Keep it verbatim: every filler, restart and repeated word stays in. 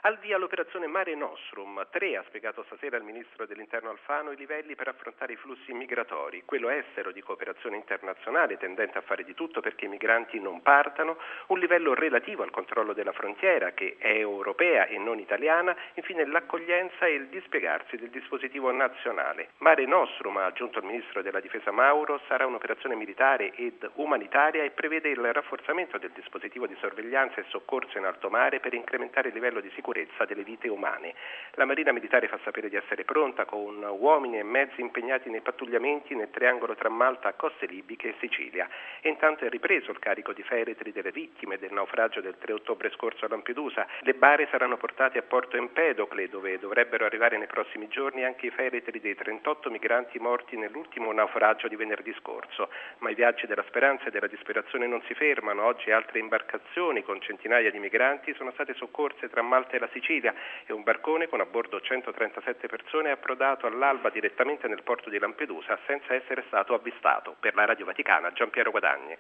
Al via l'operazione Mare Nostrum. Tre, ha spiegato stasera il ministro dell'Interno Alfano, i livelli per affrontare i flussi migratori. Quello estero di cooperazione internazionale tendente a fare di tutto perché i migranti non partano, un livello relativo al controllo della frontiera che è europea e non italiana, infine l'accoglienza e il dispiegarsi del dispositivo nazionale. Mare Nostrum, ha aggiunto il ministro della Difesa Mauro, sarà un'operazione militare ed umanitaria e prevede il rafforzamento del dispositivo di sorveglianza e soccorso in alto mare per incrementare il livello di sicurezza delle vite umane. La Marina Militare fa sapere di essere pronta con uomini e mezzi impegnati nei pattugliamenti nel triangolo tra Malta, coste libiche e Sicilia. E intanto è ripreso il carico di feretri delle vittime del naufragio del tre ottobre scorso a Lampedusa. Le bare saranno portate a Porto Empedocle, dove dovrebbero arrivare nei prossimi giorni anche i feretri dei trentotto migranti morti nell'ultimo naufragio di venerdì scorso. Ma i viaggi della speranza e della disperazione non si fermano. Oggi altre imbarcazioni con centinaia di migranti sono state soccorse tra Malta e la Sicilia e un barcone con a bordo centotrentasette persone è approdato all'alba direttamente nel porto di Lampedusa senza essere stato avvistato. Per la Radio Vaticana, Giampiero Guadagni.